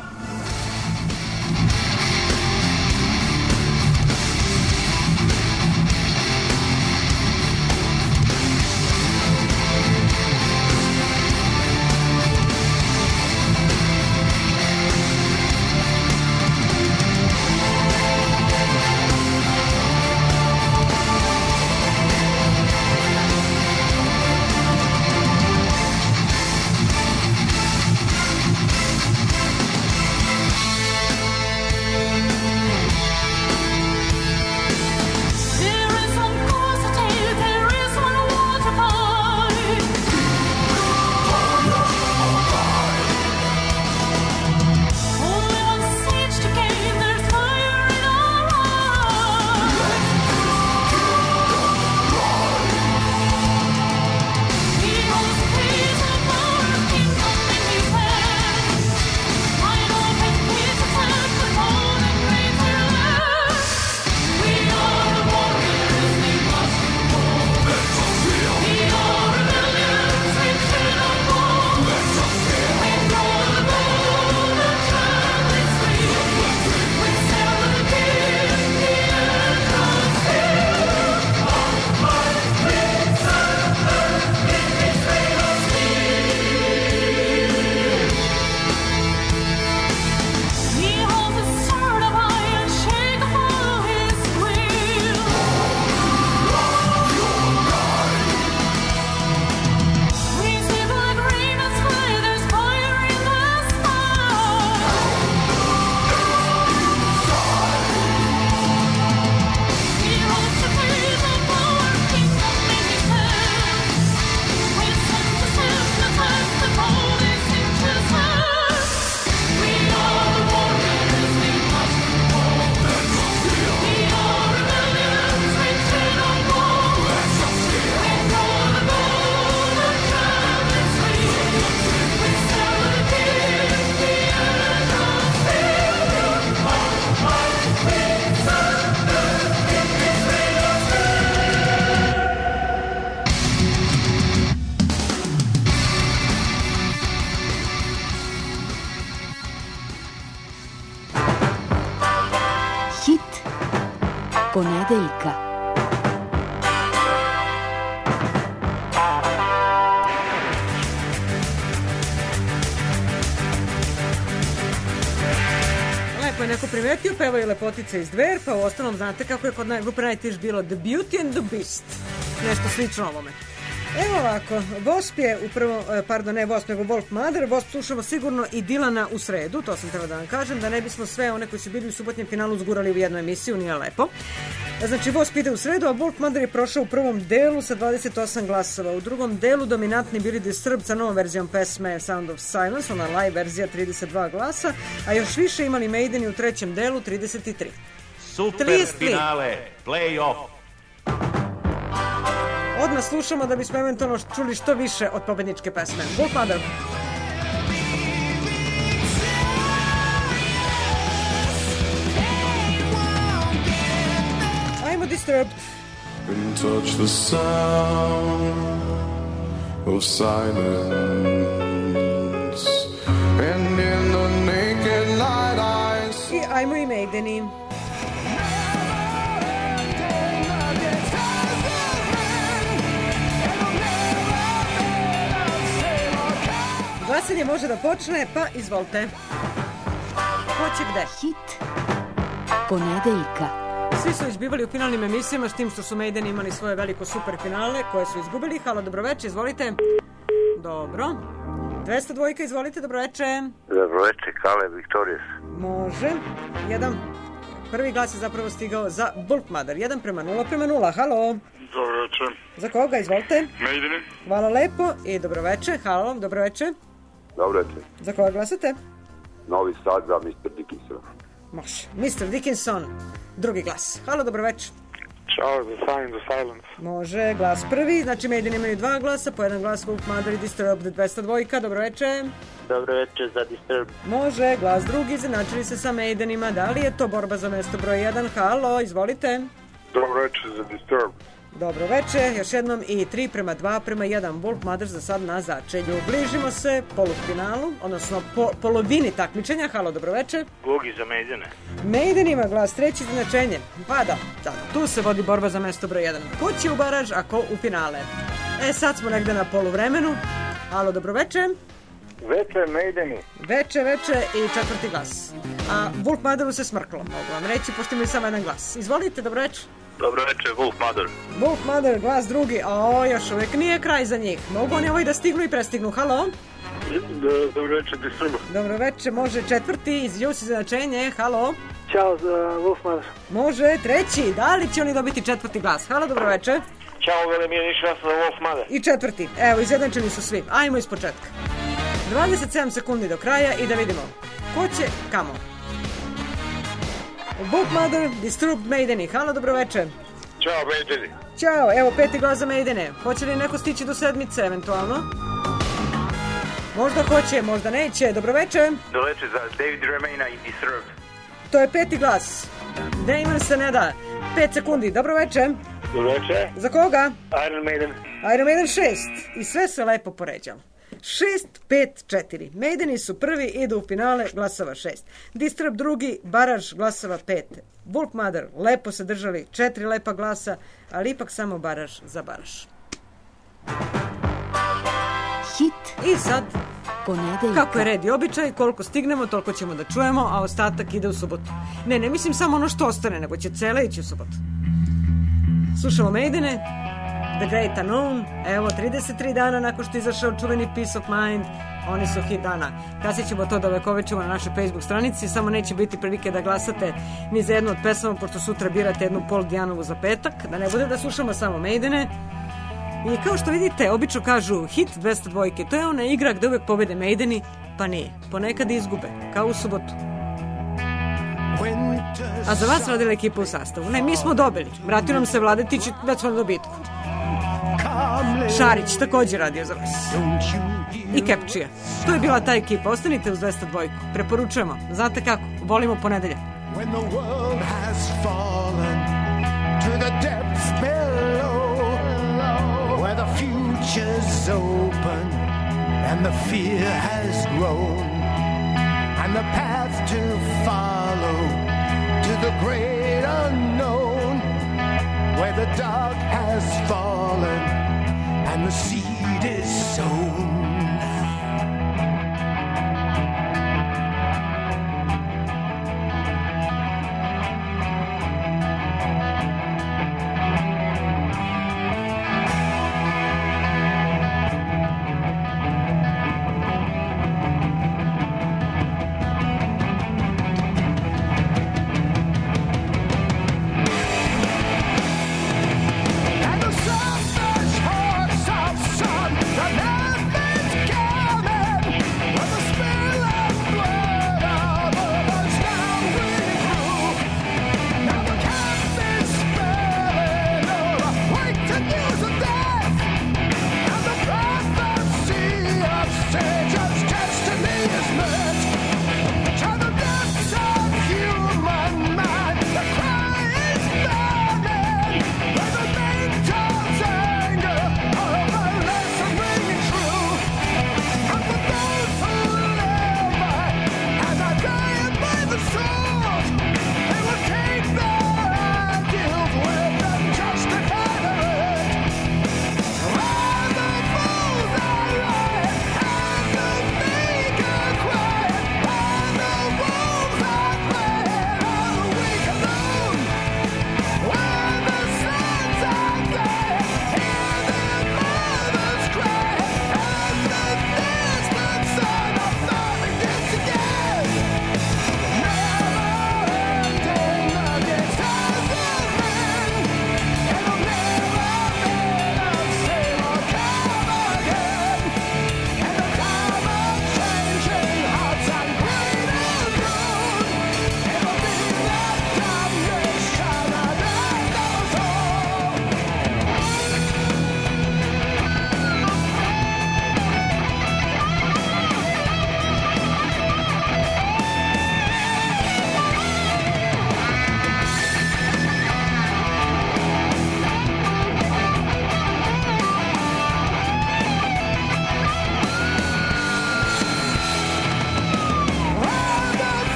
Ponedeljka. Lepo je neko primetio, pevaju lepotice iz Dver, pa u ostalom znate kako je kod grupe Nightwish bilo The Beauty and the Beast. Nešto slično ovome. Evo ovako, Wasp je upravo, ne Wasp, nego Wolf Mother. Wasp slušamo sigurno i Dilana u sredu, to sam treba da vam kažem, da ne bismo sve one koji su bili u subotnjem finalu zgurali u jednu emisiju, nije lepo. Znači, Wasp ide u sredu, a Wolf Mother je prošao u prvom delu sa 28 glasova. U drugom delu dominantni bili Disturbed sa novom verzijom pesme Sound of Silence, ona live verzija 32 glasa, a još više imali Maideni u trećem delu 33. Super 33. Finale, play-off. Odmah slušamo da bismo eventualno čuli što više od pobedničke pesme. Wolf Mother. Ajmo Disturbed. And touch the sound of silence, and in the naked light I see. I ajmo i Maideni. Glasanje može da počne, pa izvolite. Ko će gde? Hit ponedeljka. Svi su već bivali u finalnim emisijama, s tim što su Maideni imali svoje veliko super finale koje su izgubili. Halo, dobroveče, izvolite. Dobro. 202, izvolite, dobroveče. Dobroveče, Kale, Victorious. Može. Prvi glas je zapravo stigao za Wolf Mother. 1:0:0. Halo. Dobroveče. Za koga, izvolite. Maideni. Hvala lepo i dobroveče. Halo, dobroveče. Dobro večer. Za koga glasate? Novi Sad za Mr. Dickinson. Može. Mr. Dickinson, drugi glas. Halo, dobro večer. Ćao, za Sign the Silence. Može, glas prvi, znači Maiden imaju 2 glasa, po 1 glas Wolf Mother i Disturbed 202, dobro večer. Dobro večer za Disturbed. Može, glas drugi, izjednačili se sa Maidenima, da li je to borba za mesto broj 1? Halo, izvolite. Dobro večer za Disturbed. Dobro večer, još jednom i 3:2:1, Wolf Mother za sad na začelju. Bližimo se polufinalu, odnosno polovini takmičenja. Halo, dobro večer. Gugi za Maidene. Maiden ima glas treći, izjednačenje. Pa da, tu se vodi borba za mesto broj 1. Ko će u baraž, a ko u finale? Sad smo negde na poluvremenu. Halo, dobro večer. Veče, Maideni. Veče i četvrti glas. A Wolf Motheru se smrklo, mogu vam reći, pošto imaju samo 1 glas. Izvolite, dobro večer. Dobro večer, Wolf Mother. Wolf Mother, glas drugi, još uvijek nije kraj za njih. Mogu oni da stignu i prestignu. Halo? Dobro večer, Disturbed. Dobro večer, može četvrti, izđu se značenje. Halo? Ćao za Wolf Mother. Može treći, da li će oni dobiti četvrti glas? Halo, dobro večer. Ćao, Velimir Nišas za Wolf Mother. I četvrti, evo, izjednačeni su svi. Ajmo iz početka. 27 sekundi do kraja i da vidimo ko će kamo. Wolf Mother, Disturbed, Maideni. Halo, dobro večer. Ćao, Maideni. Ćao, evo 5. glas za Maidene. Hoće li neko stići do 7. eventualno? Možda hoće, možda neće. Dobro večer. Dobro večer za David Remaina i Disturbed. To je 5. glas. Damon se ne da. 5 sekundi. Dobro večer. Dobro večer. Za koga? Iron Maiden. Iron Maiden 6. I sve se lepo poređalo. 6-5-4. Maideni su prvi, idu u finale, glasova 6. Disturbed drugi, baraž, glasova 5. Wolf Mother, lepo se držali, 4 lepa glasa, ali ipak samo baraž za baraž. Hit. I sad, ponedeljka. Kako je red i običaj, koliko stignemo, toliko ćemo da čujemo, a ostatak ide u subotu. Ne mislim samo ono što ostane, nego će cele ići u subotu. Slušamo Maidene, The Great Unknown, evo 33 dana nakon što je izašao čuveni Peace of Mind, oni su hit dana. Kasnije ćemo to da ovekovečimo na našoj Facebook stranici, samo neće biti prilike da glasate ni za jednu od pesama, pošto sutra birate jednu Paul Dijanovu za petak, da ne bude da slušamo samo Maidene. I kao što vidite, obično kažu hit 202, to je ona igra gde uvek pobede Maideni, pa nije, ponekad izgube, kao u subotu. A za vas radila ekipa u sastavu. Ne, mi smo dobili. Vratio nam se Vladetić i već smo na dobitku. Šarić također radio za vas. I Kepčija. To je bila ta ekipa. Ostanite uz 202. Preporučujemo. Znate kako? Volimo ponedeljak. When the world has fallen to the depths below, where the future's open and the fear has grown, and the path to follow to the great unknown, where the dark has fallen and the sea